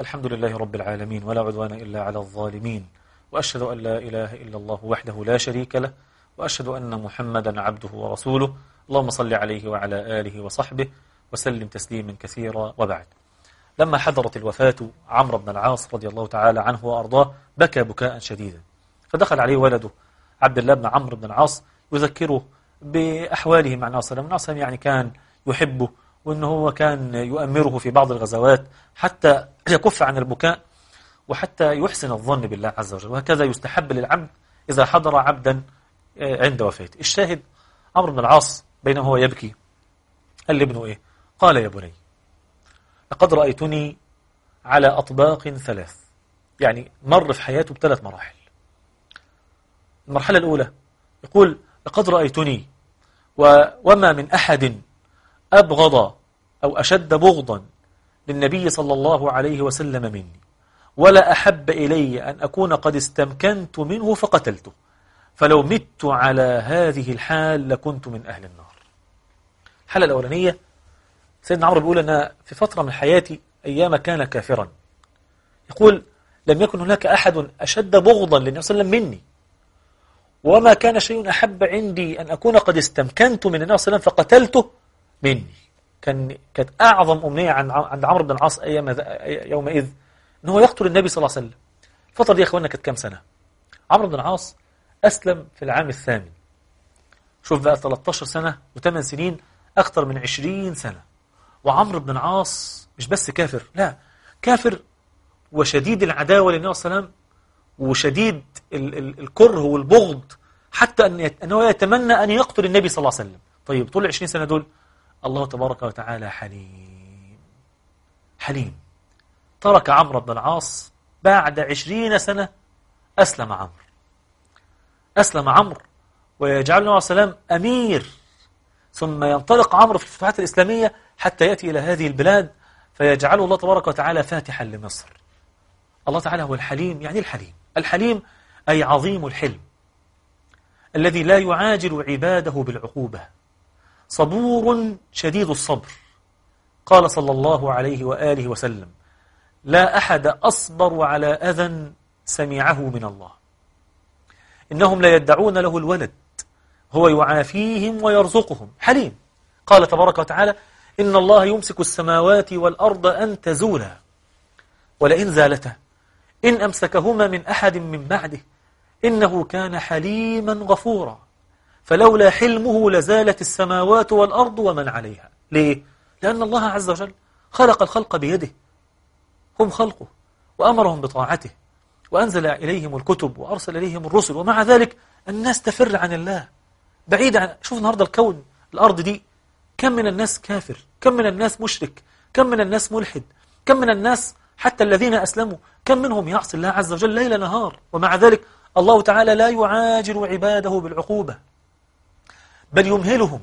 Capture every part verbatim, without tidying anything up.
الحمد لله رب العالمين، ولا عدوان إلا على الظالمين، وأشهد أن لا إله إلا الله وحده لا شريك له، وأشهد أن محمدا عبده ورسوله. اللهم صل عليه وعلى آله وصحبه وسلم تسليما كثيرا. وبعد، لما حضرت الوفاة عمرو بن العاص رضي الله تعالى عنه وأرضاه بكى بكاء شديدا، فدخل عليه ولده عبد الله بن عمرو بن العاص يذكره بأحواله مع النبي صلى الله عليه وسلم. يعني كان يحبه، وأنه هو كان يؤمره في بعض الغزوات حتى يكف عن البكاء وحتى يحسن الظن بالله عز وجل، وهكذا يستحب للعبد إذا حضر عبدا عند وفاته. الشاهد، عمرو بن العاص بينما هو يبكي قال لابنه إيه؟ قال: يا بني، لقد رأيتني على أطباق ثلاث. يعني مر في حياته بثلاث مراحل. المرحلة الأولى يقول: لقد رأيتني و... وما من أحد أبغض أو أشد بغضا للنبي صلى الله عليه وسلم مني، ولا أحب إلي أن أكون قد استمكنت منه فقتلته، فلو مت على هذه الحال لكنت من أهل النار. الحالة الأولانية، سيدنا عمرو بيقول: أنا في فترة من حياتي أيام كان كافرا، يقول: لم يكن هناك أحد أشد بغضا للنبي صلى الله عليه وسلم مني، وما كان شيء أحب عندي أن أكون قد استمكنت من النبي صلى الله عليه وسلم فقتلته مني. كان كانت أعظم أمنية عند عمرو بن العاص أيام يومئذ أن هو يقتل النبي صلى الله عليه وسلم. الفترة دي يا أخوانا كانت كام سنة؟ عمرو بن العاص أسلم في العام الثامن. شوف بقى، ثلاثة عشر سنة وثمان سنين، أكثر من عشرين سنة. وعمرو بن العاص مش بس كافر، لا، كافر وشديد العداوة للنبي صلى الله عليه وسلم، وشديد ال ال الكره والبغض، حتى أن أنه يتمنى أن يقتل النبي صلى الله عليه وسلم. طيب، طول العشرين سنة دول الله تبارك وتعالى حليم حليم ترك عمرو بن العاص بعد عشرين سنة. أسلم عمرو أسلم عمرو ويجعل النبي صلى الله عليه وسلم أمير، ثم ينطلق عمرو في الفتوحات الإسلامية حتى يأتي إلى هذه البلاد فيجعله الله تبارك وتعالى فاتحا لمصر. الله تعالى هو الحليم. يعني الحليم الحليم أي عظيم الحلم، الذي لا يعاجل عباده بالعقوبة، صبور شديد الصبر. قال صلى الله عليه وآله وسلم: لا أحد أصبر على أذى سمعه من الله، إنهم لا يدعون له الولد، هو يعافيهم ويرزقهم. حليم. قال تبارك وتعالى: إن الله يمسك السماوات والأرض أن تزولا ولئن زالتا إن أمسكهما من أحد من بعده إنه كان حليما غفورا، فلولا حلمه لزالت السماوات والأرض ومن عليها. ليه؟ لأن الله عز وجل خلق الخلق بيده، هم خلقه، وأمرهم بطاعته، وأنزل إليهم الكتب وأرسل إليهم الرسل، ومع ذلك الناس تفر عن الله، بعيد عن. شوف النهاردة الكون، الأرض دي، كم من الناس كافر، كم من الناس مشرك، كم من الناس ملحد، كم من الناس حتى الذين أسلموا كم منهم يعصي الله عز وجل ليل نهار، ومع ذلك الله تعالى لا يعاجل عباده بالعقوبة، بل يمهلهم.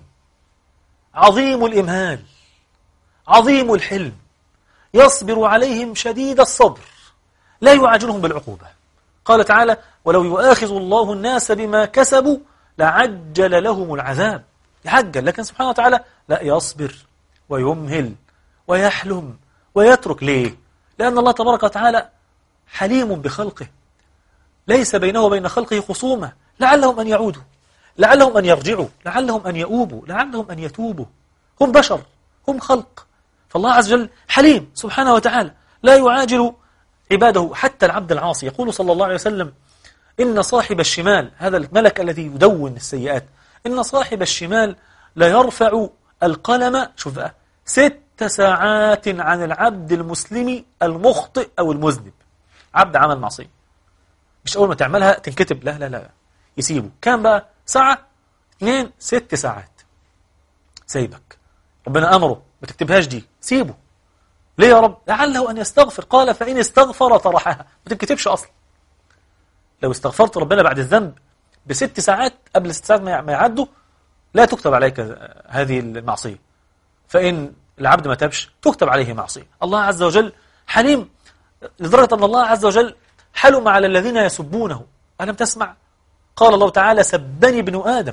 عظيم الإمهال، عظيم الحلم، يصبر عليهم شديد الصبر، لا يعاجلهم بالعقوبة. قال تعالى: ولو يؤاخذ الله الناس بما كسبوا لعجل لهم العذاب. يعجل، لكن سبحانه وتعالى لا، يصبر ويمهل ويحلم ويترك. ليه؟ لأن الله تبارك وتعالى حليم بخلقه، ليس بينه وبين خلقه خصومة، لعلهم أن يعودوا، لعلهم أن يرجعوا، لعلهم أن يؤوبوا، لعلهم أن يتوبوا. هم بشر، هم خلق، فالله عز وجل حليم سبحانه وتعالى لا يعاجل عباده. حتى العبد العاصي، يقول صلى الله عليه وسلم: إن صاحب الشمال، هذا الملك الذي يدون السيئات، إن صاحب الشمال لا يرفع القلم، شوف بقى، ست ساعات عن العبد المسلم المخطئ أو المذنب. عبد عمل معصية، مش أول ما تعملها تنكتب، لا لا لا، يسيبه. كان بقى ساعة، اثنين، ست ساعات، سيبك. ربنا أمره ما تكتبهاش دي، سيبه. ليه يا رب؟ لعله أن يستغفر. قال: فإن استغفر طرحها، ما تنكتبش أصلا. لو استغفرت ربنا بعد الذنب بست ساعات، قبل ست ساعات ما يعدوا، لا تكتب عليك هذه المعصية. فإن العبد ما تبش تكتب عليه معصية. الله عز وجل حليم لدرجة أن الله عز وجل حلم على الذين يسبونه. ألم تسمع؟ قال الله تعالى: سبني ابن آدم.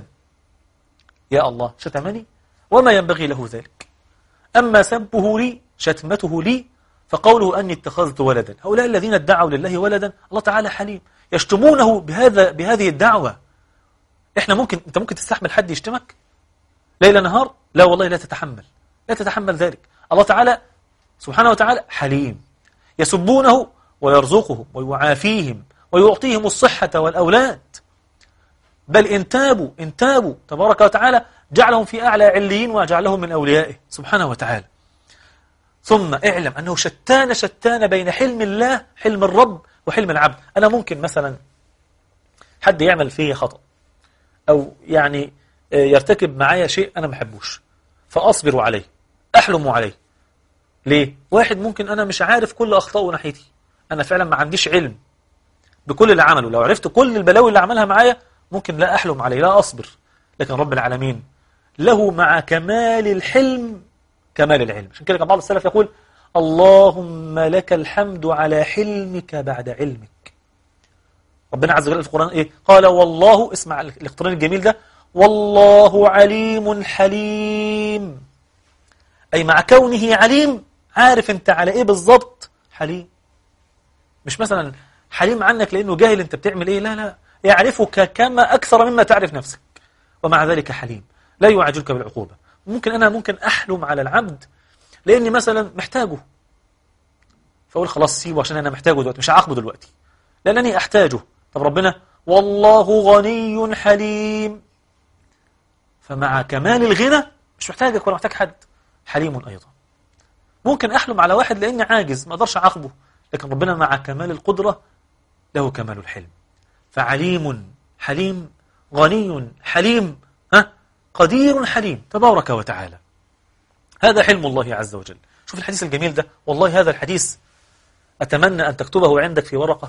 يا الله، شتمني وما ينبغي له ذلك، أما سبه لي، شتمته لي، فقوله أني اتخذت ولدا، هؤلاء الذين ادعوا لله ولدا الله تعالى حليم، يشتمونه بهذا بهذه الدعوة. إحنا ممكن أنت ممكن تستحمل حد يشتمك ليل نهار؟ لا والله، لا تتحمل، لا تتحمل ذلك. الله تعالى سبحانه وتعالى حليم، يسبونه ويرزقهم ويعافيهم ويعطيهم الصحة والأولاد، بل إن تابوا إن تابوا تبارك وتعالى جعلهم في أعلى عليين وجعلهم من أوليائه سبحانه وتعالى. ثم اعلم أنه شتان شتان بين حلم الله، حلم الرب، وحلم العبد. أنا ممكن مثلا حد يعمل فيه خطأ أو يعني يرتكب معايا شيء أنا ما بحبوش، فأصبر عليه، أحلم عليه. ليه؟ واحد ممكن أنا مش عارف كل أخطائه ناحيتي، أنا فعلا ما عنديش علم بكل اللي عمله، لو عرفت كل البلاوي اللي عملها معايا ممكن لا أحلم عليه، لا أصبر. لكن رب العالمين له مع كمال الحلم كمال العلم. عشان كده كان بعض السلف يقول: اللهم لك الحمد على حلمك بعد علمك. ربنا عز وجل في القرآن إيه؟ قال والله، اسمع الاقتران الجميل ده، والله عليم حليم، أي مع كونه عليم عارف أنت على إيه بالضبط حليم. مش مثلا حليم عنك لأنه جاهل أنت بتعمل إيه، لا لا، يعرفك كما أكثر مما تعرف نفسك، ومع ذلك حليم لا يعاجلك بالعقوبة. ممكن أنا ممكن أحلم على العبد لأني مثلا محتاجه، فأقول خلاص سيبه عشان أنا محتاجه دلوقتي، مش هعاقبه دلوقتي لأنني أحتاجه. طب ربنا والله غني حليم، فمع كمال الغنى مش محتاجك ولا محتاج حد، حليم أيضا. ممكن أحلم على واحد لأني عاجز ما أقدرش أعاقبه، لكن ربنا مع كمال القدرة له كمال الحلم، فعليم حليم، غني حليم، ها قدير حليم تبارك وتعالى. هذا حلم الله عز وجل. شوف الحديث الجميل ده، والله هذا الحديث أتمنى أن تكتبه عندك في ورقة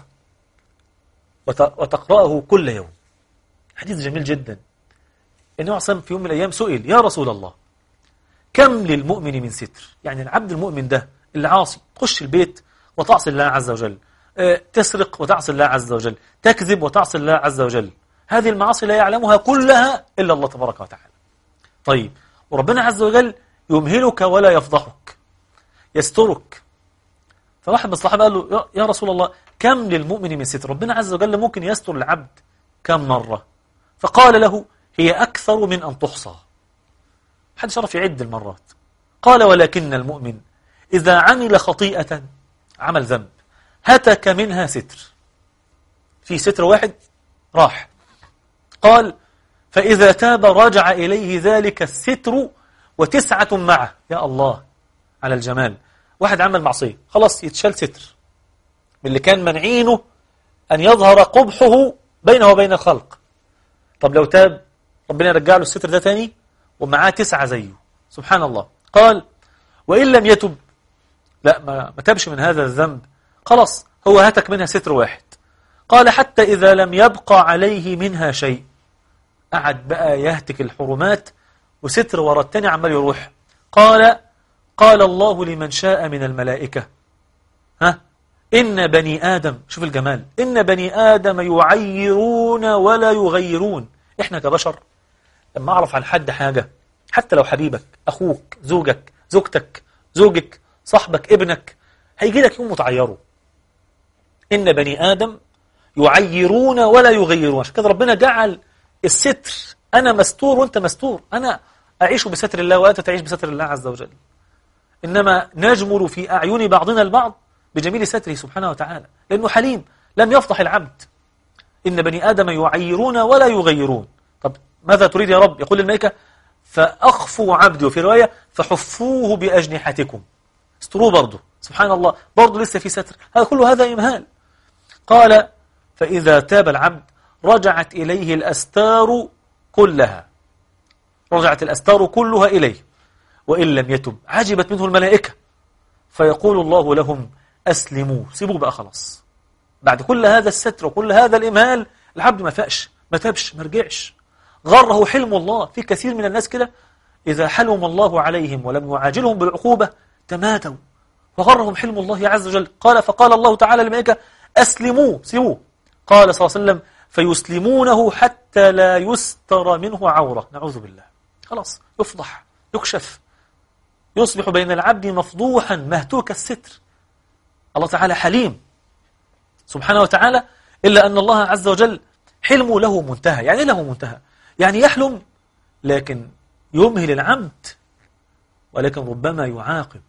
وتقرأه كل يوم. حديث جميل جدا. النبي عليه في يوم من الأيام سئل: يا رسول الله، كم للمؤمن من ستر؟ يعني العبد المؤمن ده اللي عاصي، تخش البيت وتعصي الله عز وجل، تسرق وتعصي الله عز وجل، تكذب وتعصي الله عز وجل، هذه المعاصي لا يعلمها كلها إلا الله تبارك وتعالى. طيب، وربنا عز وجل يمهلك ولا يفضحك، يسترك. فواحد من الصحابة قال له: يا رسول الله، كم للمؤمن من ستر؟ ربنا عز وجل ممكن يستر العبد كم مرة؟ فقال له: هي أكثر من أن تحصى. حد شرف يعد المرات. قال: ولكن المؤمن إذا عمل خطيئة، عمل ذنب، هتك منها ستر، في ستر واحد راح. قال: فإذا تاب رجع إليه ذلك الستر وتسعة معه. يا الله على الجمال. واحد عمل معصية، خلاص يتشال ستر من اللي كان منعينه أن يظهر قبحه بينه وبين الخلق. طب لو تاب ربنا يرجع له الستر ده تاني ومعاه تسعة زيه، سبحان الله. قال: وإن لم يتب، لا ما, ما تابش من هذا الذنب، خلاص هو هتك منها ستر واحد. قال: حتى إذا لم يبقى عليه منها شيء، قعد بقى يهتك الحرمات وستر ورا التاني عمال يروح. قال: قال الله لمن شاء من الملائكة: ها إن بني آدم، شوف الجمال، إن بني آدم يعيرون ولا يغيرون. إحنا كبشر لما أعرف عن حد حاجة، حتى لو حبيبك، أخوك، زوجك، زوجتك، زوجك، صاحبك، ابنك، هيجي لك يوم متعيره. إن بني آدم يعيرون ولا يغيرون. عشان كده ربنا جعل الستر، أنا مستور وأنت مستور، أنا أعيش بستر الله وأنت تعيش بستر الله عز وجل، إنما نجمل في أعين بعضنا البعض بجميل ستره سبحانه وتعالى، لأنه حليم لم يفضح العبد. إن بني آدم يعيرون ولا يغيرون. طب ماذا تريد يا رب؟ يقول الملائكة: فأخفوا عبدي، وفي رواية فحفوه بأجنحتكم، استروه برضه، سبحان الله، برضه لسه في ستر. هذا كله هذا إمهال. قال: فإذا تاب العبد رجعت إليه الأستار كلها، رجعت الأستار كلها إليه. وإن لم يتب عجبت منه الملائكة، فيقول الله لهم: أسلموا، سيبوا بقى خلاص. بعد كل هذا الستر وكل هذا الإمهال العبد ما فاقش، ما تابش، ما رجعش، غره حلم الله. في كثير من الناس كده إذا حلم الله عليهم ولم يعاجلهم بالعقوبة تمادوا وغرهم حلم الله عز وجل. قال: فقال الله تعالى للملائكة: أسلموا، سيبوه. قال صلى الله عليه وسلم: فيسلمونه حتى لا يستر منه عورة. نعوذ بالله، خلاص يفضح، يكشف، يصبح بين العبد مفضوحا مهتوك الستر. الله تعالى حليم سبحانه وتعالى، إلا أن الله عز وجل حلمه له منتهى. يعني له منتهى، يعني يحلم لكن يمهل العبد، ولكن ربما يعاقب.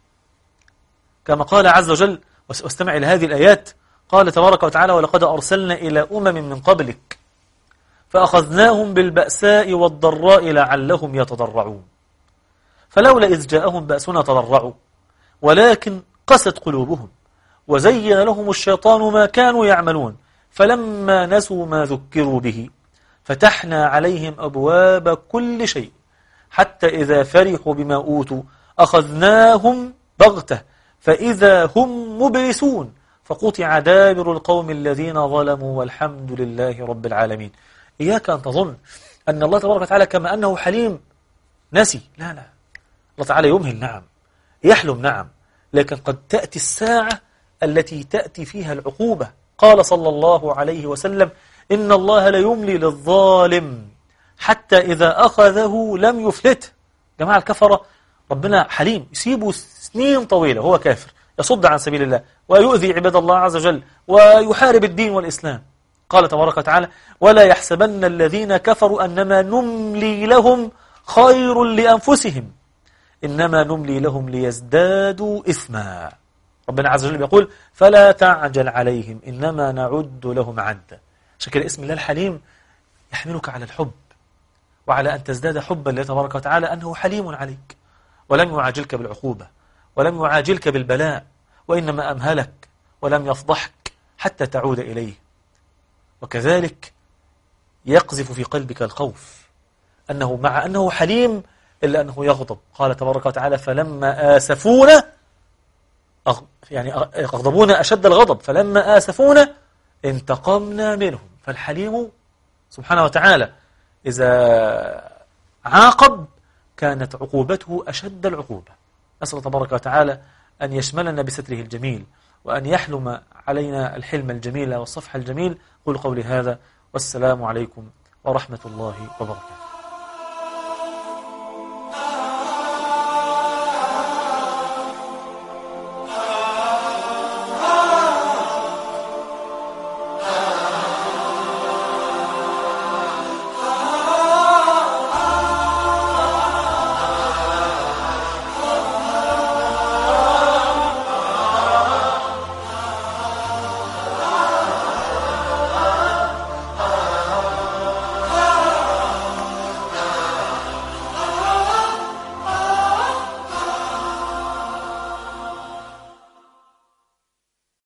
كما قال عز وجل، واستمع إلى هذه الآيات، قال تبارك وتعالى: ولقد أرسلنا إلى أمم من قبلك فأخذناهم بالبأساء والضراء لعلهم يتضرعون فلولا إذ جاءهم بأسنا تضرعوا ولكن قست قلوبهم وزين لهم الشيطان ما كانوا يعملون فلما نسوا ما ذكروا به فتحنا عليهم أبواب كل شيء حتى إذا فرحوا بما أوتوا أخذناهم بغتة فإذا هم مبلسون فقطع دابر القوم الذين ظلموا والحمد لله رب العالمين. إياك أن تظن أن الله تبارك وتعالى كما أنه حليم نسي، لا لا، الله تعالى يمهل نعم، يحلم نعم، لكن قد تأتي الساعة التي تأتي فيها العقوبة. قال صلى الله عليه وسلم: إن الله ليملي للظالم حتى إذا أخذه لم يفلته. جماعة الكفرة ربنا حليم، يسيبه سنين طويلة هو كافر يصد عن سبيل الله ويؤذي عباد الله عز وجل ويحارب الدين والإسلام. قال تبارك وتعالى: ولا يحسبن الذين كفروا أنما نملي لهم خير لأنفسهم إنما نملي لهم ليزدادوا إثما. ربنا عز وجل يقول: فلا تعجل عليهم إنما نعد لهم عدا. شكل اسم الله الحليم يحملك على الحب وعلى أن تزداد حبا لله تبارك وتعالى، أنه حليم عليك ولم يعاجلك بالعقوبة ولم يعاجلك بالبلاء، وإنما أمهلك ولم يفضحك حتى تعود إليه. وكذلك يقذف في قلبك الخوف أنه مع أنه حليم إلا أنه يغضب. قال تبارك وتعالى: فلما آسفونا، يعني أغضبونا أشد الغضب، فلما آسفونا انتقمنا منهم. فالحليم سبحانه وتعالى إذا عاقب كانت عقوبته أشد العقوبة. أسأل تبارك وتعالى أن يشملنا بستره الجميل وأن يحلم علينا الحلم الجميل والصفح الجميل. قل قولي هذا والسلام عليكم ورحمة الله وبركاته.